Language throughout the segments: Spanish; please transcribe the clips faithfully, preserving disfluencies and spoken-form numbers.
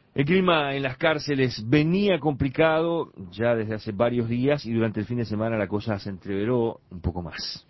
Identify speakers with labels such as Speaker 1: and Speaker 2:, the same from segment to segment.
Speaker 1: El clima en las cárceles venía complicado ya desde hace varios días y durante el fin de semana la cosa se entreveró un poco más.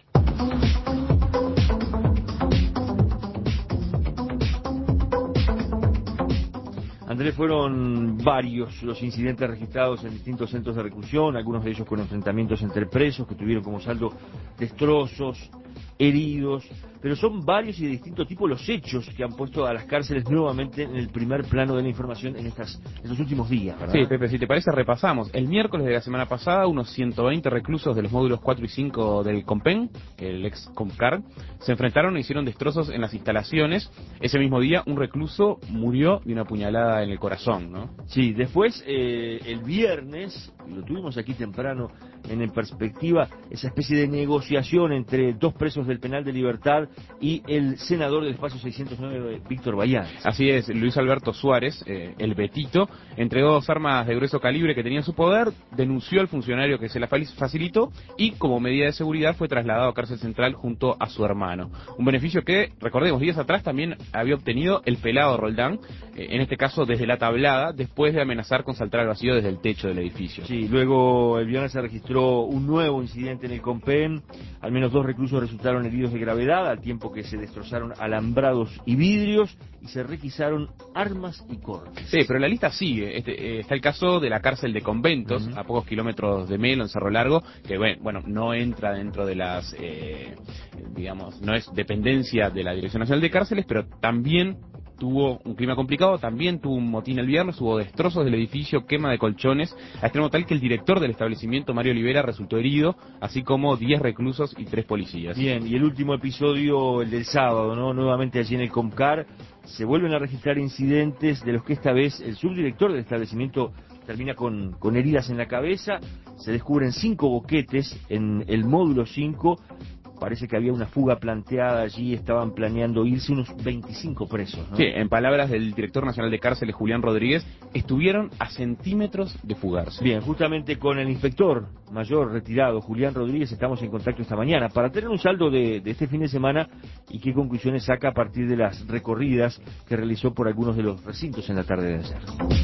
Speaker 1: Andrés, fueron varios los incidentes registrados en distintos centros de reclusión, algunos de ellos con enfrentamientos entre presos que tuvieron como saldo destrozos, heridos, pero son varios y de distinto tipo los hechos que han puesto a las cárceles nuevamente en el primer plano de la información en estas en estos últimos días, ¿verdad?
Speaker 2: Sí, Pepe, si te parece repasamos. El miércoles de la semana pasada, unos ciento veinte reclusos de los módulos cuatro y cinco del Compen, el ex Comcar, se enfrentaron e hicieron destrozos en las instalaciones. Ese mismo día, un recluso murió de una puñalada en el corazón, ¿no?
Speaker 1: Sí, después, eh, el viernes, y lo tuvimos aquí temprano en En Perspectiva, esa especie de negociación entre dos presos del penal de Libertad y el senador del espacio seiscientos nueve, Víctor Bayanes.
Speaker 2: Así es, Luis Alberto Suárez, eh, el Betito, entregó dos armas de grueso calibre que tenía en su poder, denunció al funcionario que se la facilitó y, como medida de seguridad, fue trasladado a cárcel central junto a su hermano. Un beneficio que, recordemos, días atrás también había obtenido el pelado Roldán, eh, en este caso desde la tablada, después de amenazar con saltar al vacío desde el techo del edificio.
Speaker 1: Sí, luego el viernes se registró un nuevo incidente en el Compen. Al menos dos reclusos resultaron heridos de gravedad, al tiempo que se destrozaron alambrados y vidrios y se requisaron armas y cortes.
Speaker 2: Sí, pero la lista sigue. Este, eh, está el caso de la cárcel de Conventos, uh-huh. a pocos kilómetros de Melo, en Cerro Largo, que bueno, bueno no entra dentro de las, eh, digamos, no es dependencia de la Dirección Nacional de Cárceles, pero también tuvo un clima complicado, también tuvo un motín el viernes, hubo destrozos del edificio, quema de colchones, a extremo tal que el director del establecimiento, Mario Olivera, resultó herido, así como diez reclusos y tres policías.
Speaker 1: Bien, y el último episodio, el del sábado, ¿no? Nuevamente allí en el Comcar, se vuelven a registrar incidentes de los que esta vez el subdirector del establecimiento termina con, con heridas en la cabeza. Se descubren cinco boquetes en el módulo cinco. Parece que había una fuga planteada allí, estaban planeando irse unos veinticinco presos, ¿no?
Speaker 2: Sí, en palabras del director nacional de cárceles, Julián Rodríguez, estuvieron a centímetros de fugarse.
Speaker 1: Bien, justamente con el inspector mayor retirado, Julián Rodríguez, estamos en contacto esta mañana para tener un saldo de, de este fin de semana y qué conclusiones saca a partir de las recorridas que realizó por algunos de los recintos en la tarde de ayer.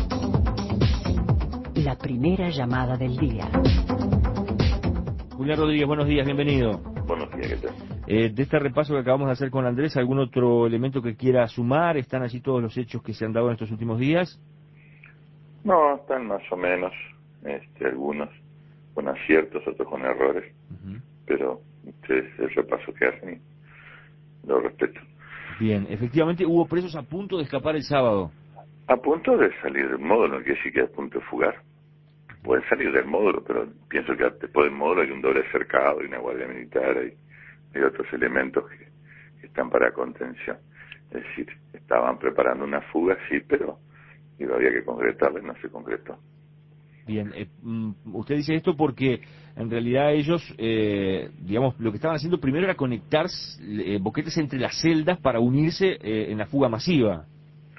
Speaker 3: La primera llamada del día.
Speaker 1: Julián Rodríguez, buenos días, bienvenido.
Speaker 4: Buenos días, ¿qué tal?
Speaker 1: Eh, de este repaso que acabamos de hacer con Andrés, ¿algún otro elemento que quiera sumar? ¿Están allí todos los hechos que se han dado en estos últimos días?
Speaker 4: No, están más o menos, este, algunos con aciertos, otros con errores, uh-huh. pero este es el repaso que hacen y lo respeto.
Speaker 1: Bien, efectivamente hubo presos a punto de escapar el sábado.
Speaker 4: A punto de salir del módulo, no quiere decir que a punto de fugar. Pueden salir del módulo, pero pienso que después del módulo hay un doble cercado, hay una guardia militar, hay, hay otros elementos que, que están para contención. Es decir, estaban preparando una fuga, sí, pero digo, había que concretarla y no se concretó.
Speaker 1: Bien, eh, usted dice esto porque en realidad ellos, eh, digamos, lo que estaban haciendo primero era conectar eh, boquetes entre las celdas para unirse eh, en la fuga masiva.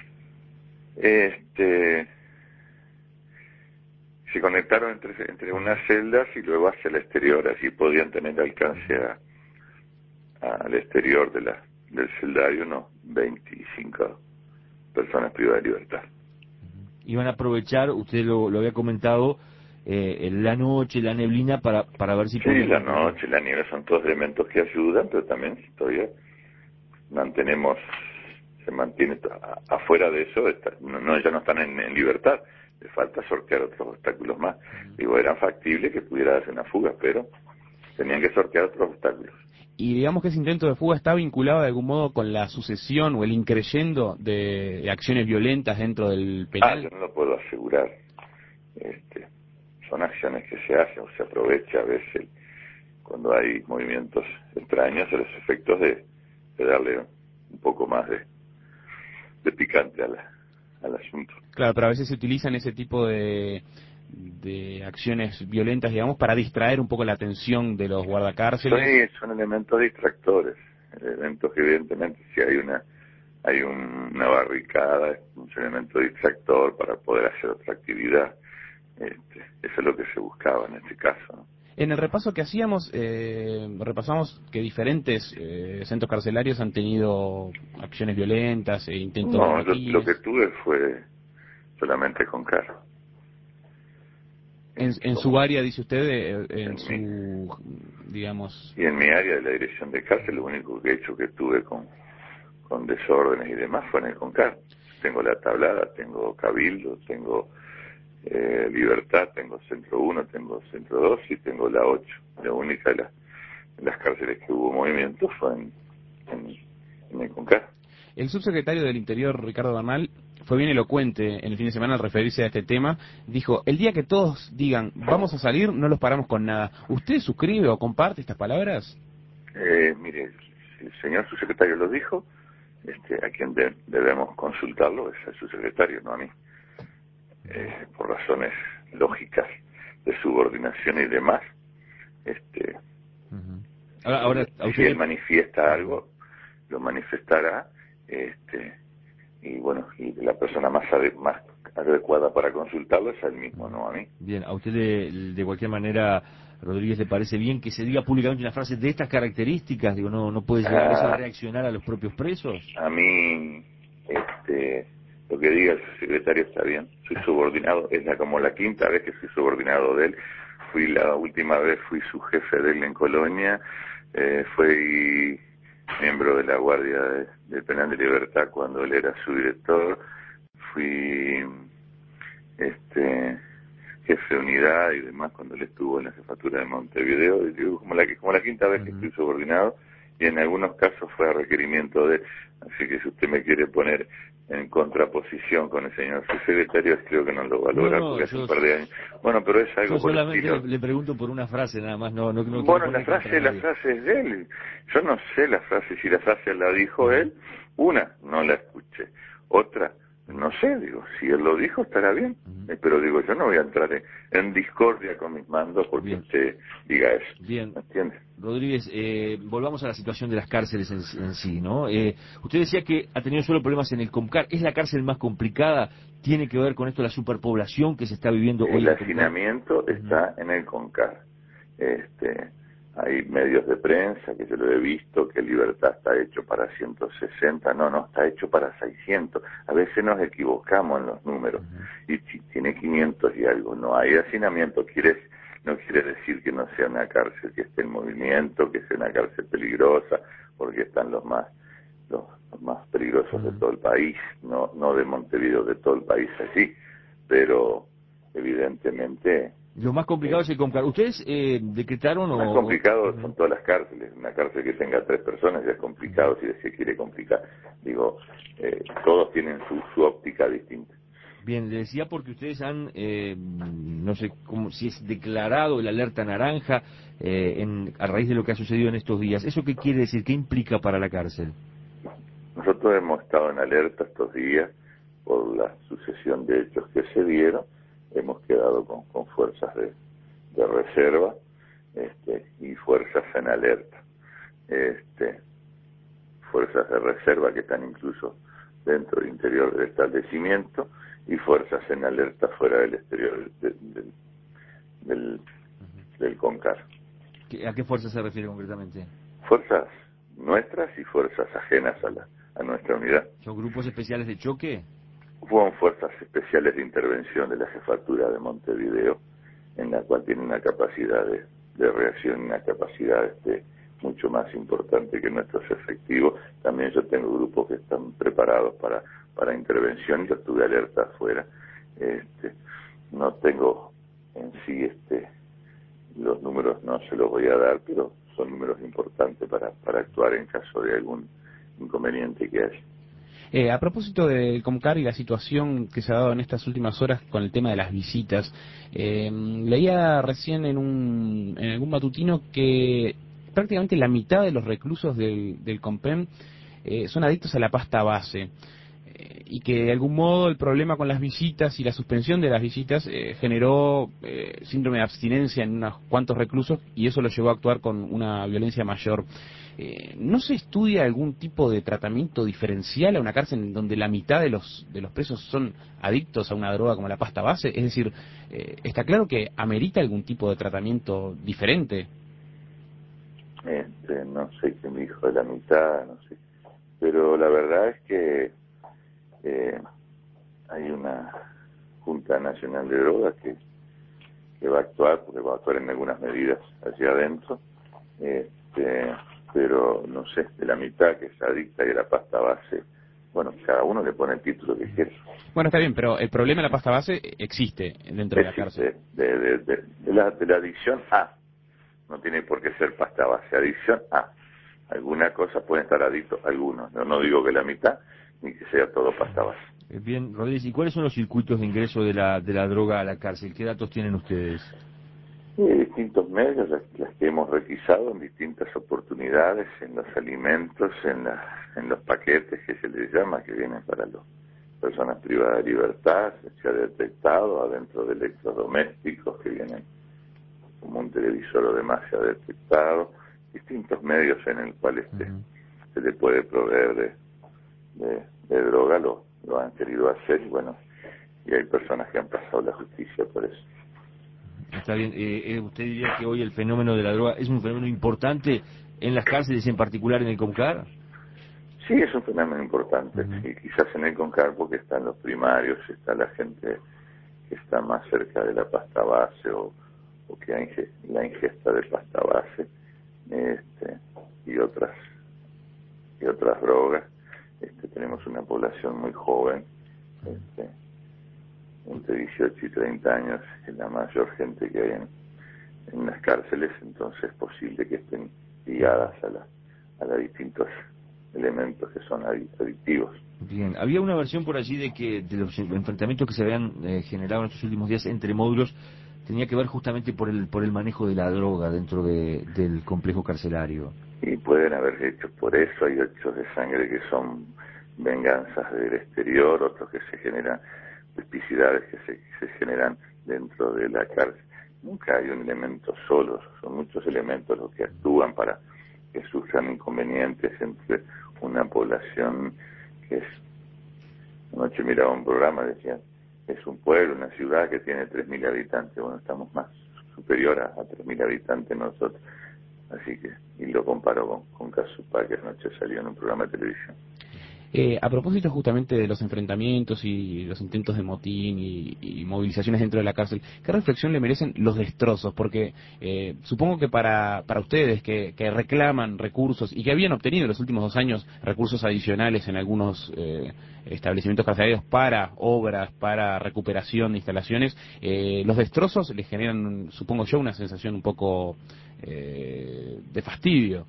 Speaker 4: Este... se conectaron entre, entre unas celdas y luego hacia el exterior, así podían tener alcance a, a, al exterior de la, del celdario unos veinticinco personas privadas de libertad.
Speaker 1: Iban a aprovechar, usted lo, lo había comentado, eh, la noche, la neblina, para, para ver si
Speaker 4: sí,
Speaker 1: podían...
Speaker 4: la noche, la niebla son todos elementos que ayudan, pero también todavía mantenemos, se mantiene a, afuera de eso, está, no, no, ya no están en, en libertad. Le falta sortear otros obstáculos más. Digo, era factible que pudiera darse una fuga, pero tenían que sortear otros obstáculos.
Speaker 2: Y digamos que ese intento de fuga está vinculado de algún modo con la sucesión o el increyendo de, de acciones violentas dentro del penal.
Speaker 4: Ah, yo no lo puedo asegurar. Este, son acciones que se hacen o se aprovecha a veces cuando hay movimientos extraños a los efectos de, de darle un poco más de, de picante a la, al asunto.
Speaker 2: Claro, pero a veces se utilizan ese tipo de, de acciones violentas, digamos, para distraer un poco la atención de los guardacárceles.
Speaker 4: Sí, son elementos distractores, elementos que evidentemente si hay una hay un, una barricada, es un elemento distractor para poder hacer otra actividad. Este, eso es lo que se buscaba en este caso, ¿no?
Speaker 2: En el repaso que hacíamos, eh, repasamos que diferentes eh, centros carcelarios han tenido acciones violentas e intentos
Speaker 4: no,
Speaker 2: de
Speaker 4: lo, lo que tuve fue solamente con CONCAR.
Speaker 2: En, en su área, dice usted, eh, en,
Speaker 4: en
Speaker 2: su,
Speaker 4: mi,
Speaker 2: digamos...
Speaker 4: Y en mi área de la dirección de cárcel, lo único que he hecho que tuve con, con desórdenes y demás fue en el CONCAR. Tengo la tablada, tengo Cabildo, tengo eh, Libertad, tengo Centro uno, tengo Centro dos y tengo la ocho. La única de las, de las cárceles que hubo movimiento fue en, en, en el CONCAR.
Speaker 2: El subsecretario del Interior, Ricardo Bernal, fue bien elocuente en el fin de semana al referirse a este tema. Dijo, el día que todos digan, vamos a salir, no los paramos con nada. ¿Usted suscribe o comparte estas palabras?
Speaker 4: Eh, mire, si el señor subsecretario lo dijo, este, a quien de, debemos consultarlo es al subsecretario, no a mí. Eh, por razones lógicas de subordinación y demás. Este,
Speaker 1: uh-huh. ahora, ahora,
Speaker 4: si usted... él manifiesta algo, lo manifestará, este, y bueno, y la persona más, ade más adecuada para consultarlo es a él mismo, no a mí.
Speaker 1: Bien, a usted de, de cualquier manera, Rodríguez, ¿le parece bien que se diga públicamente una frase de estas características? Digo, no, no puede llegar eso a reaccionar a los propios presos.
Speaker 4: A mí, este, lo que diga el secretario está bien. Soy subordinado, es la, como la quinta vez que soy subordinado de él. Fui la última vez, fui su jefe de él en Colonia, eh, fui miembro de la Guardia de, del Penal de Libertad cuando él era su director, fui este jefe de unidad y demás cuando él estuvo en la jefatura de Montevideo, y digo, como la, como la quinta vez que estoy subordinado, y en algunos casos fue a requerimiento de él. Así que si usted me quiere poner en contraposición con el señor subsecretario, creo que no lo va a lograr,
Speaker 1: no, no,
Speaker 4: porque hace
Speaker 1: yo,
Speaker 4: un par de años. Bueno, pero es algo
Speaker 1: yo
Speaker 4: por
Speaker 1: solamente
Speaker 4: el
Speaker 1: le, le pregunto por una frase nada más, no, no, no
Speaker 4: bueno, la frase, la frase es de él. Yo no sé la frase, si la frase la dijo él, una, no la escuché. Otra, no sé, digo, si él lo dijo estará bien, uh-huh. eh, pero digo, yo no voy a entrar en, en discordia con mis mandos porque bien. Usted diga eso.
Speaker 1: Bien.
Speaker 4: ¿Me entiende?
Speaker 1: Rodríguez, eh, volvamos a la situación de las cárceles en, en sí, ¿no? Eh, usted decía que ha tenido solo problemas en el COMCAR. ¿Es la cárcel más complicada? ¿Tiene que ver con esto la superpoblación que se está viviendo hoy
Speaker 4: el
Speaker 1: en el
Speaker 4: hacinamiento
Speaker 1: COMCAR?
Speaker 4: está uh-huh. en el COMCAR. Este, hay medios de prensa que yo lo he visto, que Libertad está hecho para ciento sesenta, no, no, está hecho para seiscientos. A veces nos equivocamos en los números, uh-huh. y tiene quinientos y algo. No hay hacinamiento, quiere, no quiere decir que no sea una cárcel que esté en movimiento, que sea una cárcel peligrosa, porque están los más los, los más peligrosos uh-huh. de todo el país, no, no de Montevideo, de todo el país allí, pero evidentemente...
Speaker 1: Lo más complicado eh, es el COMCAR. ¿Ustedes eh, decretaron o...?
Speaker 4: Lo más complicado o... son todas las cárceles. Una cárcel que tenga tres personas ya es complicado, uh-huh. si se quiere complicar. Digo, eh, todos tienen su, su óptica distinta.
Speaker 1: Bien, le decía porque ustedes han, eh, no sé cómo, si es declarado el alerta naranja eh, en, a raíz de lo que ha sucedido en estos días. ¿Eso qué quiere decir? ¿Qué implica para la cárcel?
Speaker 4: Nosotros hemos estado en alerta estos días por la sucesión de hechos que se dieron. Hemos quedado con, con fuerzas de, de reserva este, y fuerzas en alerta. Este, fuerzas de reserva que están incluso dentro del interior del establecimiento y fuerzas en alerta fuera del exterior del, del, del, uh-huh. del CONCAR.
Speaker 1: ¿A qué fuerzas se refiere concretamente?
Speaker 4: Fuerzas nuestras y fuerzas ajenas a, la, a nuestra unidad.
Speaker 1: ¿Son grupos especiales de choque?
Speaker 4: Fueron fuerzas especiales de intervención de la jefatura de Montevideo, en la cual tiene una capacidad de, de reacción, una capacidad este, mucho más importante que nuestros efectivos. También yo tengo grupos que están preparados para, para intervención, yo estuve alerta afuera. Este, no tengo en sí este los números, no se los voy a dar, pero son números importantes para, para actuar en caso de algún inconveniente que haya.
Speaker 2: Eh, a propósito del COMCAR y la situación que se ha dado en estas últimas horas con el tema de las visitas, eh, leía recién en, un, en algún matutino que prácticamente la mitad de los reclusos del, del COMPEN eh, son adictos a la pasta base, eh, y que de algún modo el problema con las visitas y la suspensión de las visitas eh, generó eh, síndrome de abstinencia en unos cuantos reclusos y eso los llevó a actuar con una violencia mayor. Eh, ¿No se estudia algún tipo de tratamiento diferencial a una cárcel en donde la mitad de los de los presos son adictos a una droga como la pasta base? Es decir, eh, ¿está claro que amerita algún tipo de tratamiento diferente?
Speaker 4: Este, no sé qué me dijo de la mitad, no sé. Pero la verdad es que eh, hay una Junta Nacional de Drogas que, que va a actuar, porque va a actuar en algunas medidas hacia adentro, este, pero no sé, de la mitad que es adicta y de la pasta base, bueno, cada uno le pone el título que quiere.
Speaker 2: Bueno, está bien, pero el problema de la pasta base existe dentro de la cárcel.
Speaker 4: De, de, de, de, la, de la adicción a, no tiene por qué ser pasta base, adicción a. Alguna cosa pueden estar adictos algunos, no, no digo que la mitad, ni que sea todo pasta base.
Speaker 1: Bien, Rodríguez, ¿y cuáles son los circuitos de ingreso de la de la droga a la cárcel? ¿Qué datos tienen ustedes?
Speaker 4: Y distintos medios, las, las que hemos requisado en distintas oportunidades, en los alimentos, en, la, en los paquetes que se les llama, que vienen para las personas privadas de libertad, se ha detectado adentro de electrodomésticos que vienen como un televisor o demás, se ha detectado, distintos medios en el cual este, uh-huh. se le puede proveer de, de, de droga, lo, lo han querido hacer, y bueno, y hay personas que han pasado la justicia por eso.
Speaker 1: Está bien, eh, ¿usted diría que hoy el fenómeno de la droga es un fenómeno importante en las cárceles, en particular en el CONCAR?
Speaker 4: Sí, es un fenómeno importante,
Speaker 1: uh-huh.
Speaker 4: y quizás en el CONCAR porque están los primarios, está la gente que está más cerca de la pasta base o, o que hay la ingesta de pasta base este, y otras y otras drogas. Este, tenemos una población muy joven, este, entre dieciocho y treinta años, es la mayor gente que hay en, en las cárceles, entonces es posible que estén ligadas a la a los distintos elementos que son adictivos.
Speaker 1: Bien, había una versión por allí de que de los enfrentamientos que se habían eh, generado en estos últimos días entre módulos tenía que ver justamente por el por el manejo de la droga dentro de, del complejo carcelario.
Speaker 4: Y pueden haber hechos por eso, hay hechos de sangre que son venganzas del exterior, otros que se generan, duplicidades que se, que se generan dentro de la cárcel. Nunca hay un elemento solo, son muchos elementos los que actúan para que surjan inconvenientes entre una población que es... Anoche miraba un programa, decían, es un pueblo, una ciudad que tiene tres mil habitantes, bueno, estamos más superior a, a tres mil habitantes nosotros, así que, y lo comparo con, con Casupá, que anoche salió en un programa de televisión.
Speaker 2: Eh, a propósito justamente de los enfrentamientos y los intentos de motín y, y movilizaciones dentro de la cárcel, ¿qué reflexión le merecen los destrozos? Porque eh, supongo que para, para ustedes que, que reclaman recursos y que habían obtenido en los últimos dos años recursos adicionales en algunos eh, establecimientos carcelarios para obras, para recuperación de instalaciones, eh, los destrozos les generan, supongo yo, una sensación un poco eh, de fastidio.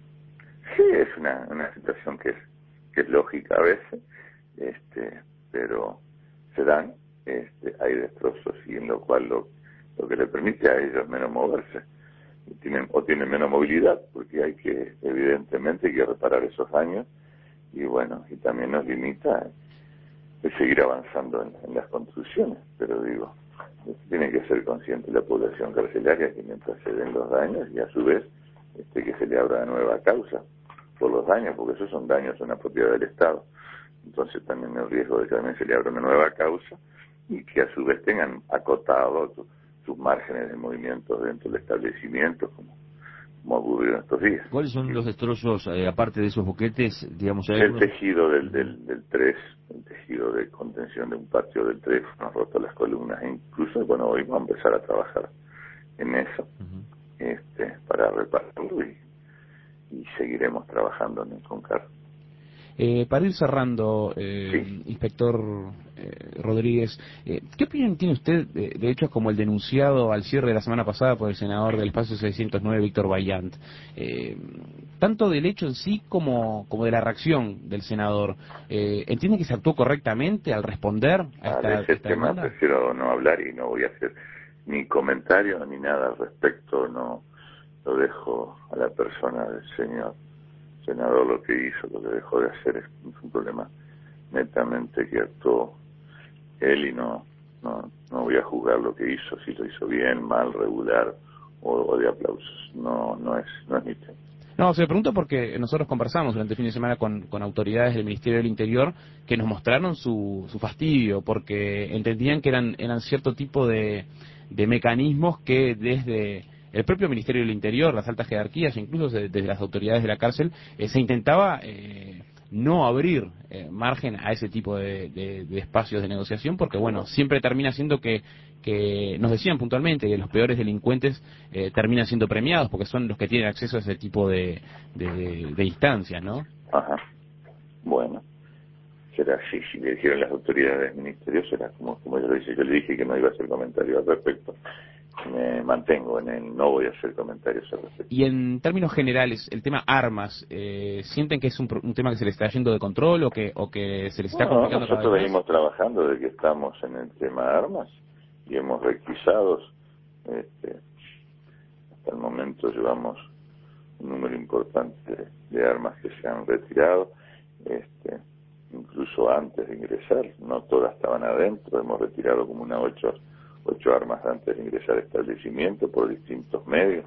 Speaker 4: Sí, es una, una situación que es que es lógica a veces, este, pero se dan, este, hay destrozos y en lo cual lo, lo que le permite a ellos menos moverse, y tienen, o tienen menos movilidad, porque hay que, evidentemente, hay que reparar esos daños, y bueno, y también nos limita de seguir avanzando en, en las construcciones, pero digo, tiene que ser consciente la población carcelaria que mientras se den los daños, y a su vez, este, que se le abra nueva causa por los daños, porque esos son daños a una propiedad del Estado. Entonces también el riesgo de que también se le abra una nueva causa y que a su vez tengan acotado sus márgenes de movimiento dentro del establecimiento, como, como ha ocurrido en estos días.
Speaker 1: ¿Cuáles son y los destrozos, eh, aparte de esos boquetes, digamos? ¿Hay
Speaker 4: el
Speaker 1: algunos...
Speaker 4: tejido del, del, del tres, el tejido de contención de un patio del tres, nos han roto las columnas, e incluso, bueno, hoy vamos a empezar a trabajar en eso, uh-huh. este, para repararlo y y seguiremos trabajando en el CONCAR.
Speaker 2: Eh, para ir cerrando, eh,
Speaker 4: sí.
Speaker 2: inspector eh, Rodríguez, eh, ¿qué opinión tiene usted de, de hechos como el denunciado al cierre de la semana pasada por el senador del espacio seiscientos nueve, Víctor Bayant? Eh, tanto del hecho en sí como, como de la reacción del senador. Eh, ¿Entiende que se actuó correctamente al responder a esta,
Speaker 4: ah, de ese
Speaker 2: esta
Speaker 4: tema
Speaker 2: demanda?
Speaker 4: Prefiero no hablar y no voy a hacer ni comentario ni nada al respecto, no lo dejo a la persona del señor senador lo que hizo, lo que dejó de hacer es un problema netamente que actuó él y no no no voy a juzgar lo que hizo, si lo hizo bien, mal, regular o, o de aplausos, no no es no es mi tema.
Speaker 2: No, se pregunta porque nosotros conversamos durante el fin de semana con, con autoridades del Ministerio del Interior que nos mostraron su, su fastidio porque entendían que eran eran cierto tipo de, de mecanismos que desde el propio Ministerio del Interior, las altas jerarquías, incluso desde, desde las autoridades de la cárcel, eh, se intentaba eh, no abrir eh, margen a ese tipo de, de, de espacios de negociación, porque bueno, siempre termina siendo que, que nos decían puntualmente que los peores delincuentes eh, terminan siendo premiados, porque son los que tienen acceso a ese tipo de, de, de instancias, ¿no?
Speaker 4: Ajá. Bueno, será así. Si le dijeron las autoridades del ministerio, será como, como yo lo dije. Yo le dije que no iba a hacer comentarios al respecto. Me mantengo en el no voy a hacer comentarios al respecto.
Speaker 2: Y en términos generales, el tema armas, eh, ¿sienten que es un, un tema que se le está yendo de control o que o que se les está
Speaker 4: No,
Speaker 2: complicando cada vez
Speaker 4: nosotros
Speaker 2: más?
Speaker 4: venimos trabajando desde que estamos en el tema armas y hemos requisado, este, hasta el momento llevamos un número importante de, de armas que se han retirado, este, incluso antes de ingresar, no todas estaban adentro, hemos retirado como unas ocho, ocho armas antes de ingresar al establecimiento por distintos medios,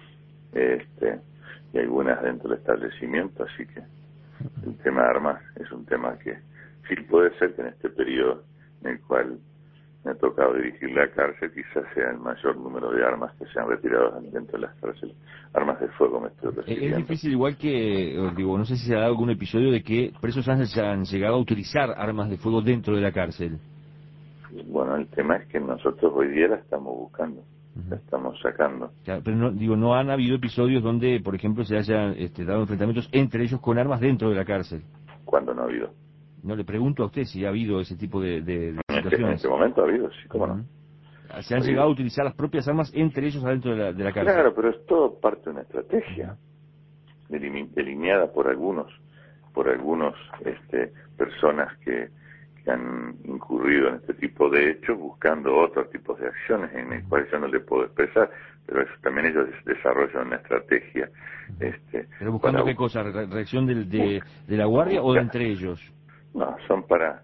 Speaker 4: este, y algunas dentro del establecimiento, así que el tema de armas es un tema que sí puede ser que en este periodo en el cual me ha tocado dirigir la cárcel quizás sea el mayor número de armas que se han retirado dentro de las cárceles. Armas de fuego me estoy refiriendo.
Speaker 1: Es difícil, igual que, digo, no sé si se ha dado algún episodio de que presos han, han llegado a utilizar armas de fuego dentro de la cárcel.
Speaker 4: Bueno, el tema es que nosotros hoy día la estamos buscando, uh-huh. la estamos sacando.
Speaker 1: Claro, pero no, digo, no han habido episodios donde, por ejemplo, se hayan este, dado enfrentamientos entre ellos con armas dentro de la cárcel.
Speaker 4: ¿Cuándo no ha habido?
Speaker 1: No, le pregunto a usted si ha habido ese tipo de, de, de
Speaker 4: en
Speaker 1: situaciones.
Speaker 4: Este, en este momento ha habido, sí, cómo uh-huh.
Speaker 1: no. Se han ha llegado habido. a utilizar las propias armas entre ellos adentro de la, de la cárcel.
Speaker 4: Claro, pero es todo parte de una estrategia uh-huh. delineada por algunos, por algunos este, personas que, que han incurrido en este tipo de hechos buscando otros tipos de acciones en el cual yo no le puedo expresar, pero eso también ellos desarrollan una estrategia. Este,
Speaker 1: ¿Pero buscando
Speaker 4: para,
Speaker 1: qué cosa? ¿Reacción de, de, de la guardia busca, o de entre ellos?
Speaker 4: No, son para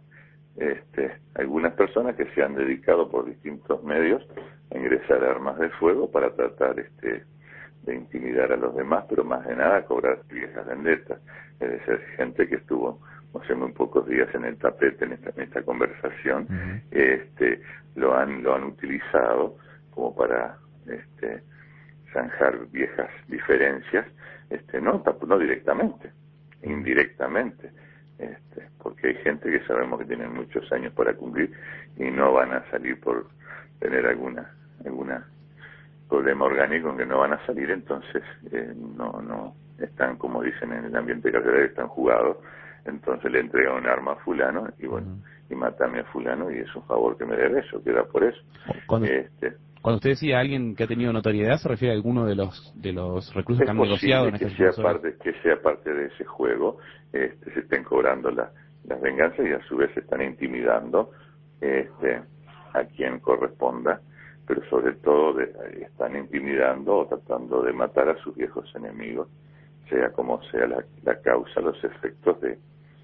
Speaker 4: este, algunas personas que se han dedicado por distintos medios a ingresar armas de fuego para tratar este, de intimidar a los demás, pero más de nada cobrar viejas vendetas. Es decir, gente que estuvo hace muy pocos días en el tapete en esta, en esta conversación, uh-huh. este, lo han lo han utilizado como para este, zanjar viejas diferencias, este, no, no directamente, indirectamente. Este, porque hay gente que sabemos que tienen muchos años para cumplir y no van a salir por tener alguna alguna problema orgánico en que no van a salir, entonces eh, no no están, como dicen en el ambiente carcelario, están jugados, entonces le entregan un arma a fulano y bueno, uh-huh. y mátame a fulano y es un favor que me debe, eso queda por eso.
Speaker 2: Cuando,
Speaker 4: este,
Speaker 2: cuando usted decía a alguien que ha tenido notoriedad, ¿se refiere a alguno de los de los reclusos que han negociado en
Speaker 4: que sea parte que sea parte de ese juego, este, se estén cobrando la, las venganzas y a su vez se están intimidando este, a quien corresponda, pero sobre todo de, están intimidando o tratando de matar a sus viejos enemigos, sea como sea la, la causa, los efectos de,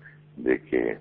Speaker 4: de que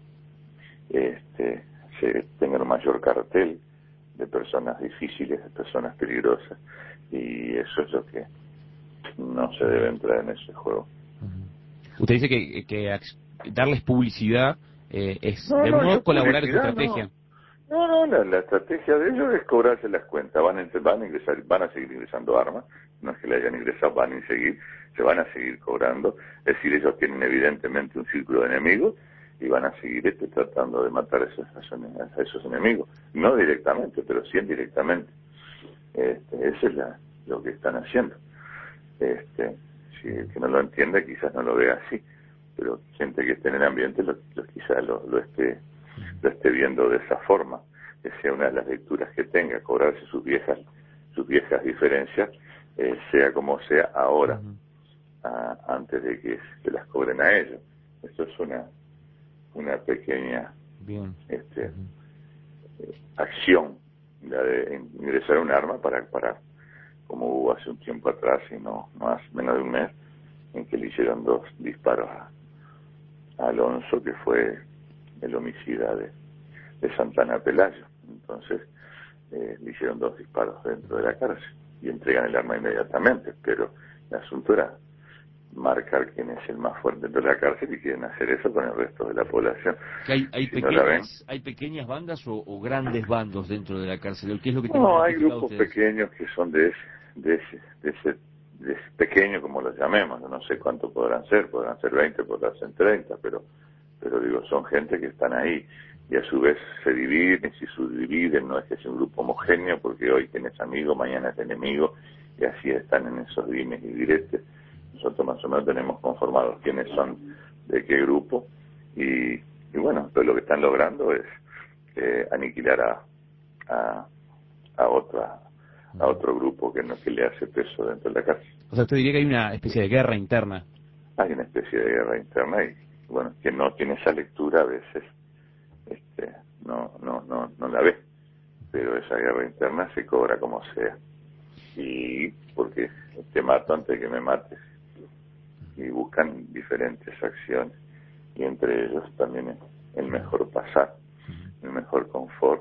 Speaker 4: este, se tenga un mayor cartel de personas difíciles, de personas peligrosas, y eso es lo que no se debe entrar en ese juego.
Speaker 2: Usted dice que, que darles publicidad eh, es
Speaker 4: no,
Speaker 2: de
Speaker 4: no,
Speaker 2: modo colaborar en su estrategia.
Speaker 4: No, no, no la, la estrategia de ellos es cobrarse las cuentas, van a, van a ingresar, van a seguir ingresando armas, no es que le hayan ingresado, van a seguir, se van a seguir cobrando, es decir, ellos tienen evidentemente un círculo de enemigos y van a seguir este, tratando de matar a esos, a esos enemigos, no directamente, pero sí indirectamente. Este, eso es la, lo que están haciendo. Este, si el que no lo entiende quizás no lo vea así, pero gente que esté en el ambiente lo, lo quizás lo, lo esté lo esté viendo de esa forma, que sea una de las lecturas que tenga, cobrarse sus viejas sus viejas diferencias, eh, sea como sea ahora, uh-huh. a, antes de que se las cobren a ellos. Esto es una una pequeña
Speaker 1: Bien.
Speaker 4: este uh-huh. eh, acción, la de ingresar un arma para para como hubo hace un tiempo atrás, y no, no hace menos de un mes, en que le hicieron dos disparos a, a Alonso, que fue el homicida de, de Santana Pelayo. Entonces eh, le hicieron dos disparos dentro de la cárcel y entregan el arma inmediatamente, pero el asunto era marcar quién es el más fuerte dentro de la cárcel y quieren hacer eso con el resto de la población.
Speaker 1: ¿Hay, hay,
Speaker 4: si
Speaker 1: pequeñas,
Speaker 4: no la ven,
Speaker 1: ¿hay pequeñas bandas o, o grandes bandos dentro de la cárcel? ¿Qué es lo que
Speaker 4: no, hay grupos
Speaker 1: ustedes?
Speaker 4: pequeños que son de ese, de ese, de ese de pequeño, como los llamemos, no sé cuánto podrán ser, podrán ser veinte, podrán ser treinta, pero, pero digo, son gente que están ahí y a su vez se dividen, y si se dividen no es que sea un grupo homogéneo, porque hoy tienes amigo, mañana es enemigo, y así están en esos dimes y diretes. Nosotros más o menos tenemos conformados quiénes son de qué grupo, y, y bueno, pues lo que están logrando es eh, aniquilar a, a, a otra a otro grupo que no que le hace peso dentro de la cárcel.
Speaker 2: O sea, usted diría que hay una especie de guerra interna.
Speaker 4: Hay una especie de guerra interna y bueno, quien no tiene esa lectura a veces este no no no no la ve, pero esa guerra interna se cobra como sea, y porque te mato antes de que me mates, y buscan diferentes acciones, y entre ellos también el mejor pasar, el mejor confort.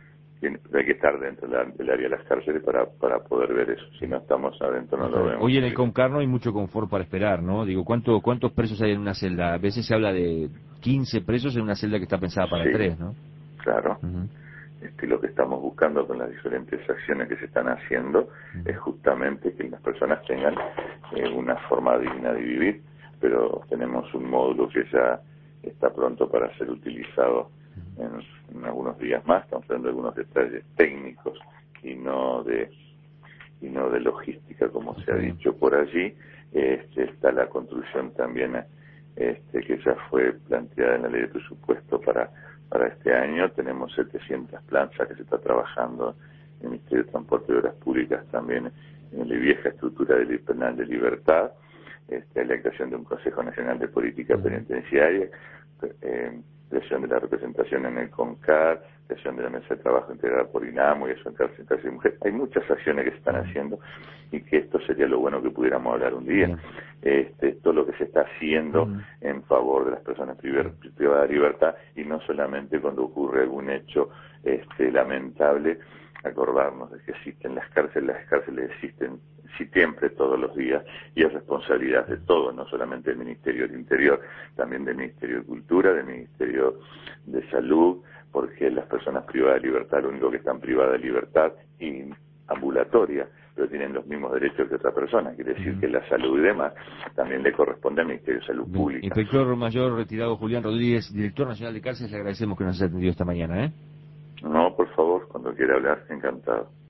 Speaker 4: Hay que estar dentro del área de las cárceles para para poder ver eso. Si no estamos adentro no lo vemos.
Speaker 1: Hoy en el Comcar no hay mucho confort para esperar, ¿no? Digo, ¿cuánto, ¿cuántos presos hay en una celda? A veces se habla de quince presos en una celda que está pensada para
Speaker 4: sí,
Speaker 1: tres, ¿no?
Speaker 4: Claro.
Speaker 1: Uh-huh.
Speaker 4: Este, lo que estamos buscando con las diferentes acciones que se están haciendo uh-huh. es justamente que las personas tengan eh, una forma digna de vivir, pero tenemos un módulo que ya está pronto para ser utilizado en, en algunos días más. Estamos hablando de algunos detalles técnicos y no de y no de logística, como se ha dicho por allí. Este, está la construcción también este, que ya fue planteada en la ley de presupuesto para para este año. Tenemos setecientas planchas que se está trabajando en el Ministerio de Transporte y Obras Públicas, también en la vieja estructura del Penal de Libertad, este, la creación de un Consejo Nacional de Política uh-huh. Penitenciaria, eh, creación de la representación en el CONCAR, creación de la mesa de trabajo integrada por INAMO y eso en cárcel, cárcel y mujer. Hay muchas acciones que se están haciendo y que esto sería lo bueno que pudiéramos hablar un día. Uh-huh. Este, todo lo que se está haciendo uh-huh. en favor de las personas privadas de libertad, y no solamente cuando ocurre algún hecho este, lamentable. Acordarnos de que existen las cárceles, las cárceles existen siempre, todos los días, y es responsabilidad de todos, no solamente del Ministerio del Interior, también del Ministerio de Cultura, del Ministerio de Salud, porque las personas privadas de libertad, lo único que están privadas de libertad y ambulatoria, pero tienen los mismos derechos que otra persona, quiere decir uh-huh. que la salud y demás también le corresponde al Ministerio de Salud Bien. Pública.
Speaker 1: Inspector Mayor retirado Julián Rodríguez, Director Nacional de Cárceles, le agradecemos que nos haya atendido esta mañana, ¿eh?
Speaker 4: No, por favor, cuando quiera hablar, encantado.